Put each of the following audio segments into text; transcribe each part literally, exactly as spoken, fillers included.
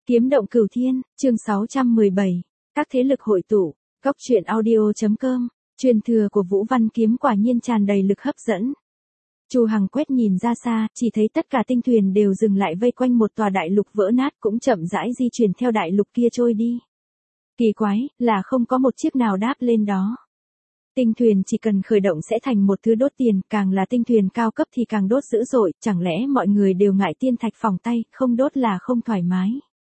Kiếm động cửu thiên, chương sáu trăm mười bảy. Các thế lực hội tụ. Góc truyện audio.com. Truyền thừa của Vũ Văn Kiếm quả nhiên tràn đầy lực hấp dẫn. Chu Hằng quét nhìn ra xa, chỉ thấy tất cả tinh thuyền đều dừng lại vây quanh một tòa đại lục vỡ nát, cũng chậm rãi di chuyển theo đại lục kia trôi đi. Kỳ quái, là không có một chiếc nào đáp lên đó. Tinh thuyền chỉ cần khởi động sẽ thành một thứ đốt tiền, càng là tinh thuyền cao cấp thì càng đốt dữ dội, chẳng lẽ mọi người đều ngại tiên thạch phòng tay, không đốt là không thoải mái.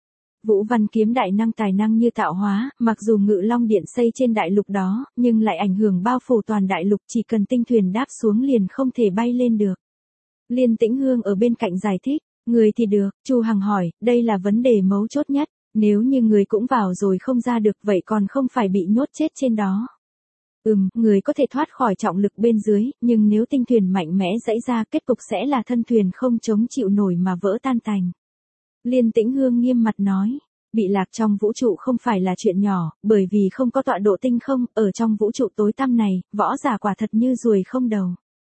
Vũ Văn Kiếm đại năng tài năng như tạo hóa, mặc dù Ngự Long Điện xây trên đại lục đó, nhưng lại ảnh hưởng bao phủ toàn đại lục, chỉ cần tinh thuyền đáp xuống liền không thể bay lên được. Liên Tĩnh Hương ở bên cạnh giải thích, người thì được, Chu Hằng hỏi, đây là vấn đề mấu chốt nhất, nếu như người cũng vào rồi không ra được vậy còn không phải bị nhốt chết trên đó. Ừm, người có thể thoát khỏi trọng lực bên dưới, nhưng nếu tinh thuyền mạnh mẽ dãy ra kết cục sẽ là thân thuyền không chống chịu nổi mà vỡ tan tành. Liên Tĩnh Hương nghiêm mặt nói, bị lạc trong vũ trụ không phải là chuyện nhỏ, bởi vì không có tọa độ tinh không, ở trong vũ trụ tối tăm này, võ giả quả thật như ruồi không đầu.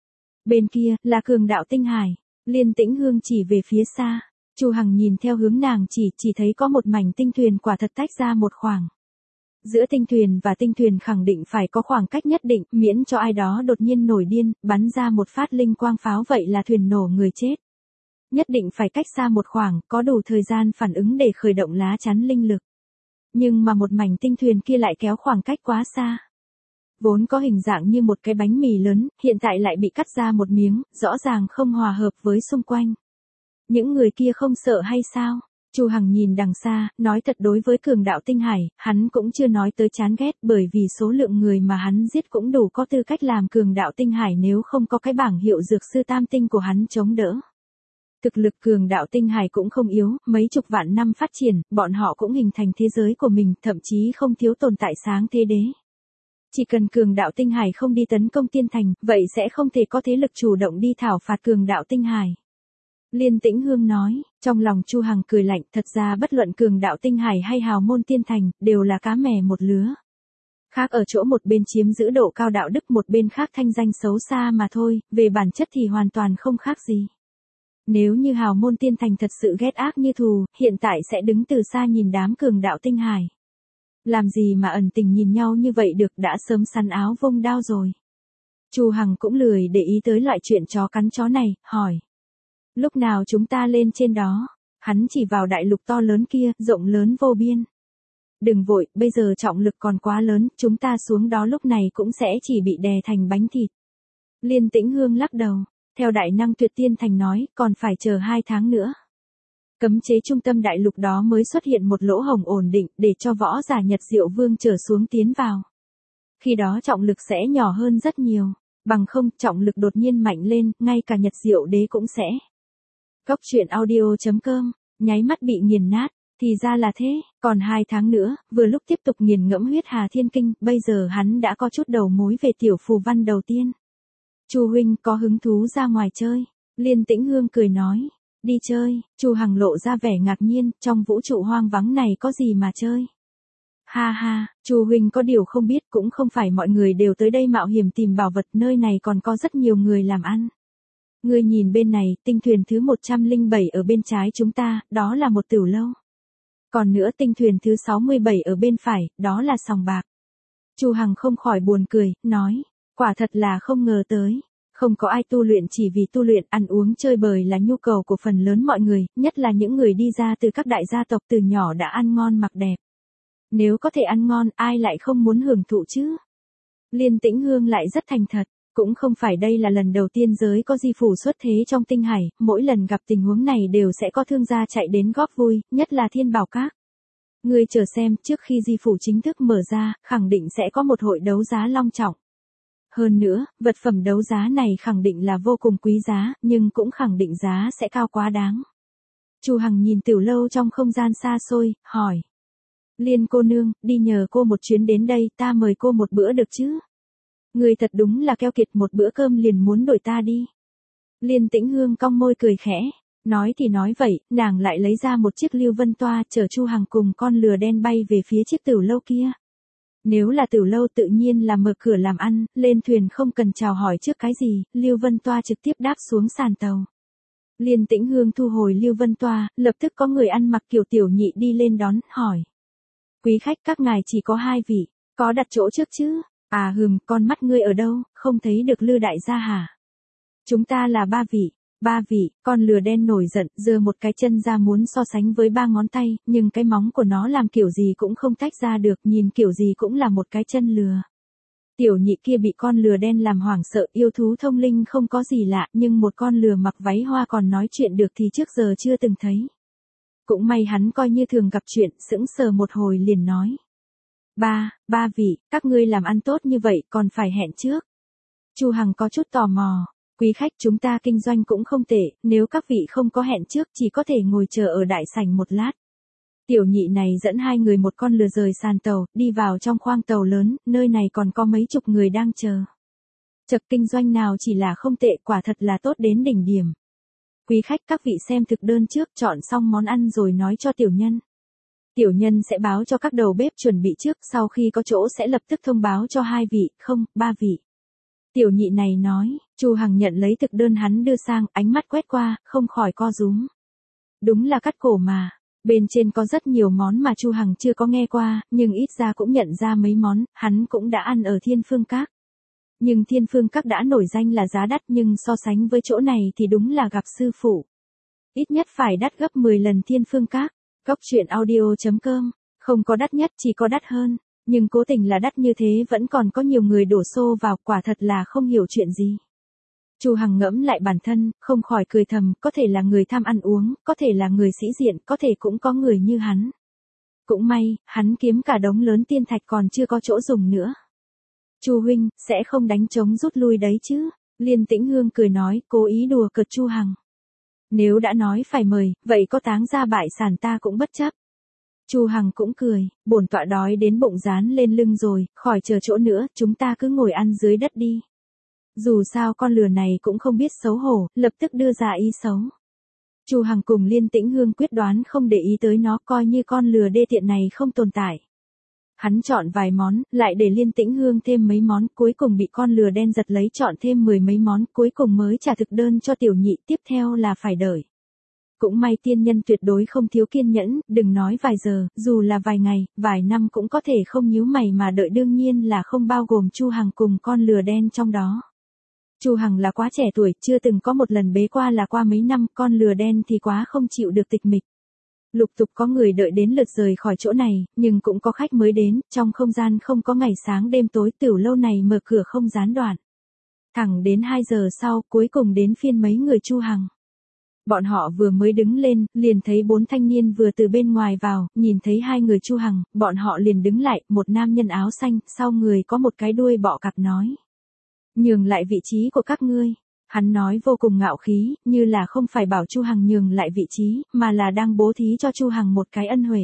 Bên kia, là cường đạo tinh hải, Liên Tĩnh Hương chỉ về phía xa, Chu Hằng nhìn theo hướng nàng chỉ, chỉ thấy có một mảnh tinh thuyền quả thật tách ra một khoảng. Giữa tinh thuyền và tinh thuyền khẳng định phải có khoảng cách nhất định, miễn cho ai đó đột nhiên nổi điên, bắn ra một phát linh quang pháo vậy là thuyền nổ người chết. Nhất định phải cách xa một khoảng, có đủ thời gian phản ứng để khởi động lá chắn linh lực. Nhưng mà một mảnh tinh thuyền kia lại kéo khoảng cách quá xa. Vốn có hình dạng như một cái bánh mì lớn, hiện tại lại bị cắt ra một miếng, rõ ràng không hòa hợp với xung quanh. Những người kia không sợ hay sao? Chu Hằng nhìn đằng xa, nói thật đối với cường đạo tinh hải, hắn cũng chưa nói tới chán ghét bởi vì số lượng người mà hắn giết cũng đủ có tư cách làm cường đạo tinh hải nếu không có cái bảng hiệu dược sư tam tinh của hắn chống đỡ. Thực lực cường đạo tinh hải cũng không yếu, mấy chục vạn năm phát triển, bọn họ cũng hình thành thế giới của mình, thậm chí không thiếu tồn tại sáng thế đế. Chỉ cần cường đạo tinh hải không đi tấn công tiên thành, vậy sẽ không thể có thế lực chủ động đi thảo phạt cường đạo tinh hải. Liên Tĩnh Hương nói, trong lòng Chu Hằng cười lạnh, thật ra bất luận cường đạo tinh hải hay hào môn tiên thành, đều là cá mè một lứa. Khác ở chỗ một bên chiếm giữ độ cao đạo đức, một bên khác thanh danh xấu xa mà thôi, về bản chất thì hoàn toàn không khác gì. Nếu như hào môn tiên thành thật sự ghét ác như thù, hiện tại sẽ đứng từ xa nhìn đám cường đạo tinh hải. Làm gì mà ẩn tình nhìn nhau như vậy được, đã sớm sắn áo vung đao rồi. Chu Hằng cũng lười để ý tới loại chuyện chó cắn chó này, hỏi. Lúc nào chúng ta lên trên đó? Hắn chỉ vào đại lục to lớn kia, rộng lớn vô biên. Đừng vội, bây giờ trọng lực còn quá lớn, chúng ta xuống đó lúc này cũng sẽ chỉ bị đè thành bánh thịt. Liên Tĩnh Hương lắc đầu. Theo đại năng Tuyệt Tiên Thành nói, còn phải chờ hai tháng nữa. Cấm chế trung tâm đại lục đó mới xuất hiện một lỗ hổng ổn định để cho võ giả Nhật Diệu Vương trở xuống tiến vào. Khi đó trọng lực sẽ nhỏ hơn rất nhiều, bằng không trọng lực đột nhiên mạnh lên, ngay cả Nhật Diệu Đế cũng sẽ. Góc truyện audio.com, nháy mắt bị nghiền nát, thì ra là thế, còn hai tháng nữa, vừa lúc tiếp tục nghiền ngẫm huyết Hà Thiên Kinh, bây giờ hắn đã có chút đầu mối về tiểu phù văn đầu tiên. Chu huynh có hứng thú ra ngoài chơi? Liên Tĩnh Hương cười nói, đi chơi. Chu Hằng lộ ra vẻ ngạc nhiên, trong vũ trụ hoang vắng này có gì mà chơi? Ha ha, Chu huynh có điều không biết, cũng không phải mọi người đều tới đây mạo hiểm tìm bảo vật, nơi này còn có rất nhiều người làm ăn. Ngươi nhìn bên này, tinh thuyền thứ một trăm lẻ bảy ở bên trái chúng ta, đó là một tửu lâu. Còn nữa tinh thuyền thứ sáu mươi bảy ở bên phải, đó là sòng bạc. Chu Hằng không khỏi buồn cười, nói. Quả thật là không ngờ tới, không có ai tu luyện chỉ vì tu luyện, ăn uống chơi bời là nhu cầu của phần lớn mọi người, nhất là những người đi ra từ các đại gia tộc từ nhỏ đã ăn ngon mặc đẹp. Nếu có thể ăn ngon, ai lại không muốn hưởng thụ chứ? Liên Tĩnh Hương lại rất thành thật, cũng không phải đây là lần đầu tiên giới có di phủ xuất thế trong tinh hải, mỗi lần gặp tình huống này đều sẽ có thương gia chạy đến góp vui, nhất là Thiên Bảo Các. Ngươi chờ xem, trước khi di phủ chính thức mở ra, khẳng định sẽ có một hội đấu giá long trọng. Hơn nữa, vật phẩm đấu giá này khẳng định là vô cùng quý giá, nhưng cũng khẳng định giá sẽ cao quá đáng. Chu Hằng nhìn tiểu lâu trong không gian xa xôi, hỏi. Liên cô nương, đi nhờ cô một chuyến đến đây, ta mời cô một bữa được chứ? Người thật đúng là keo kiệt, một bữa cơm liền muốn đuổi ta đi. Liên Tĩnh Hương cong môi cười khẽ. Nói thì nói vậy, nàng lại lấy ra một chiếc lưu vân toa chở Chu Hằng cùng con lừa đen bay về phía chiếc tiểu lâu kia. Nếu là tiểu lâu tự nhiên là mở cửa làm ăn, lên thuyền không cần chào hỏi trước cái gì, Lưu Vân Toa trực tiếp đáp xuống sàn tàu. Liên Tĩnh Hương thu hồi Lưu Vân Toa, lập tức có người ăn mặc kiểu tiểu nhị đi lên đón, hỏi. Quý khách các ngài chỉ có hai vị, có đặt chỗ trước chứ? À hừm, con mắt ngươi ở đâu, không thấy được Lư đại gia hả? Chúng ta là ba vị. Ba vị, con lừa đen nổi giận, giơ một cái chân ra muốn so sánh với ba ngón tay, nhưng cái móng của nó làm kiểu gì cũng không tách ra được, nhìn kiểu gì cũng là một cái chân lừa. Tiểu nhị kia bị con lừa đen làm hoảng sợ, yêu thú thông linh không có gì lạ, nhưng một con lừa mặc váy hoa còn nói chuyện được thì trước giờ chưa từng thấy. Cũng may hắn coi như thường gặp chuyện, sững sờ một hồi liền nói. Ba, ba vị, các ngươi làm ăn tốt như vậy còn phải hẹn trước. Chu Hằng có chút tò mò. Quý khách chúng ta kinh doanh cũng không tệ, nếu các vị không có hẹn trước chỉ có thể ngồi chờ ở đại sảnh một lát. Tiểu nhị này dẫn hai người một con lừa rời sàn tàu, đi vào trong khoang tàu lớn, nơi này còn có mấy chục người đang chờ. Chật kinh doanh nào chỉ là không tệ, quả thật là tốt đến đỉnh điểm. Quý khách các vị xem thực đơn trước, chọn xong món ăn rồi nói cho tiểu nhân. Tiểu nhân sẽ báo cho các đầu bếp chuẩn bị trước, sau khi có chỗ sẽ lập tức thông báo cho hai vị, không, ba vị. Tiểu nhị này nói, Chu Hằng nhận lấy thực đơn hắn đưa sang, ánh mắt quét qua, không khỏi co rúm. Đúng là cắt cổ mà, bên trên có rất nhiều món mà Chu Hằng chưa có nghe qua, nhưng ít ra cũng nhận ra mấy món, hắn cũng đã ăn ở Thiên Phương Các. Nhưng Thiên Phương Các đã nổi danh là giá đắt, nhưng so sánh với chỗ này thì đúng là gặp sư phụ. Ít nhất phải đắt gấp mười lần Thiên Phương Các. Góc truyện audio chấm com, không có đắt nhất chỉ có đắt hơn. Nhưng cố tình là đắt như thế vẫn còn có nhiều người đổ xô vào, quả thật là không hiểu chuyện gì. Chu Hằng ngẫm lại bản thân, không khỏi cười thầm, có thể là người tham ăn uống, có thể là người sĩ diện, có thể cũng có người như hắn. Cũng may, hắn kiếm cả đống lớn tiên thạch còn chưa có chỗ dùng nữa. Chu huynh, sẽ không đánh trống rút lui đấy chứ? Liên Tĩnh Hương cười nói, cố ý đùa cợt Chu Hằng. Nếu đã nói phải mời, vậy có táng ra bại sản ta cũng bất chấp. Chu Hằng cũng cười, bổn tọa đói đến bụng dán lên lưng rồi, khỏi chờ chỗ nữa, chúng ta cứ ngồi ăn dưới đất đi. Dù sao con lừa này cũng không biết xấu hổ, lập tức đưa ra ý xấu. Chu Hằng cùng Liên Tĩnh Hương quyết đoán không để ý tới nó, coi như con lừa đê tiện này không tồn tại. Hắn chọn vài món, lại để Liên Tĩnh Hương thêm mấy món, cuối cùng bị con lừa đen giật lấy chọn thêm mười mấy món, cuối cùng mới trả thực đơn cho tiểu nhị, tiếp theo là phải đợi. Cũng may tiên nhân tuyệt đối không thiếu kiên nhẫn, đừng nói vài giờ, dù là vài ngày, vài năm cũng có thể không nhíu mày mà đợi, đương nhiên là không bao gồm Chu Hằng cùng con lừa đen trong đó. Chu Hằng là quá trẻ tuổi, chưa từng có một lần bế qua là qua mấy năm, con lừa đen thì quá không chịu được tịch mịch. Lục tục có người đợi đến lượt rời khỏi chỗ này, nhưng cũng có khách mới đến, trong không gian không có ngày sáng đêm tối, tiểu lâu này mở cửa không gián đoạn. Thẳng đến hai giờ sau, cuối cùng đến phiên mấy người Chu Hằng. Bọn họ vừa mới đứng lên, liền thấy bốn thanh niên vừa từ bên ngoài vào, nhìn thấy hai người Chu Hằng, bọn họ liền đứng lại, một nam nhân áo xanh, sau người có một cái đuôi bọ cạp nói. Nhường lại vị trí của các ngươi. Hắn nói vô cùng ngạo khí, như là không phải bảo Chu Hằng nhường lại vị trí, mà là đang bố thí cho Chu Hằng một cái ân huệ.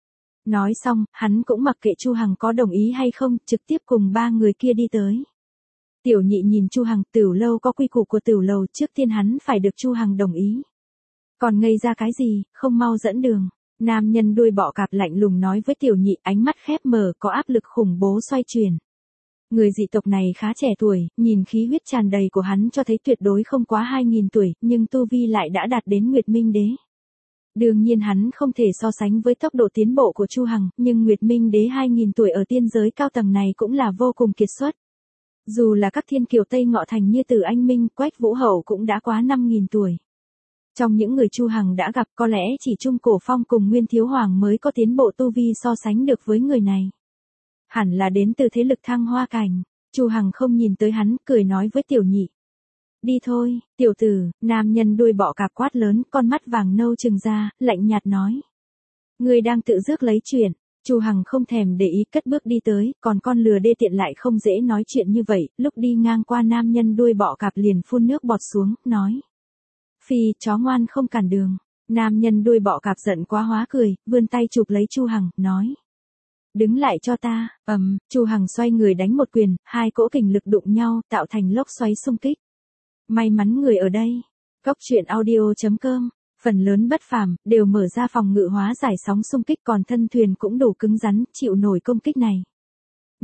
Nói xong, hắn cũng mặc kệ Chu Hằng có đồng ý hay không, trực tiếp cùng ba người kia đi tới. Tiểu nhị nhìn Chu Hằng, tiểu lâu có quy củ của tiểu lầu, trước tiên hắn phải được Chu Hằng đồng ý. Còn ngây ra cái gì, không mau dẫn đường. Nam nhân đuôi bọ cạp lạnh lùng nói với tiểu nhị, ánh mắt khép mở, có áp lực khủng bố xoay chuyển. Người dị tộc này khá trẻ tuổi, nhìn khí huyết tràn đầy của hắn cho thấy tuyệt đối không quá hai nghìn tuổi, nhưng tu vi lại đã đạt đến Nguyệt Minh Đế. Đương nhiên hắn không thể so sánh với tốc độ tiến bộ của Chu Hằng, nhưng Nguyệt Minh Đế hai nghìn tuổi ở tiên giới cao tầng này cũng là vô cùng kiệt xuất. Dù là các thiên kiều Tây Ngọ Thành như Từ Anh Minh, Quách Vũ Hậu cũng đã quá năm nghìn tuổi. Trong những người Chu Hằng đã gặp, có lẽ chỉ Trung Cổ Phong cùng Nguyên Thiếu Hoàng mới có tiến bộ tu vi so sánh được với người này. Hẳn là đến từ thế lực thăng hoa cảnh. Chu Hằng không nhìn tới hắn, cười nói với tiểu nhị. Đi thôi, tiểu tử, nam nhân đuôi bọ cạp quát lớn, con mắt vàng nâu trừng ra, lạnh nhạt nói. Người đang tự rước lấy chuyện. Chu Hằng không thèm để ý, cất bước đi tới, còn con lừa đê tiện lại không dễ nói chuyện như vậy, lúc đi ngang qua nam nhân đuôi bọ cạp liền phun nước bọt xuống, nói. Phi, chó ngoan không cản đường. Nam nhân đuôi bọ cạp giận quá hóa cười, vươn tay chụp lấy Chu Hằng, nói. Đứng lại cho ta, ầm, um, Chu Hằng xoay người đánh một quyền, hai cỗ kình lực đụng nhau, tạo thành lốc xoáy xung kích. May mắn người ở đây. Góc truyện audio chấm com, phần lớn bất phàm, đều mở ra phòng ngự hóa giải sóng xung kích, còn thân thuyền cũng đủ cứng rắn, chịu nổi công kích này.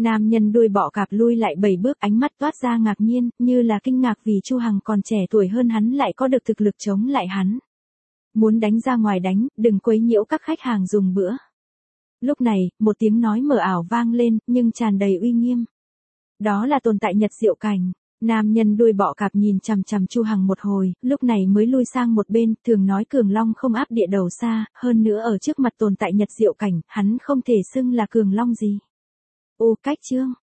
Nam nhân đuôi bọ cạp lui lại bảy bước, ánh mắt toát ra ngạc nhiên, như là kinh ngạc vì Chu Hằng còn trẻ tuổi hơn hắn lại có được thực lực chống lại hắn. Muốn đánh ra ngoài đánh, đừng quấy nhiễu các khách hàng dùng bữa. Lúc này, một tiếng nói mờ ảo vang lên, nhưng tràn đầy uy nghiêm. Đó là tồn tại Nhật Diệu Cảnh. Nam nhân đuôi bọ cạp nhìn chằm chằm Chu Hằng một hồi, lúc này mới lui sang một bên, thường nói Cường Long không áp địa đầu xa, hơn nữa ở trước mặt tồn tại Nhật Diệu Cảnh, hắn không thể xưng là Cường Long gì. Ô cách chương,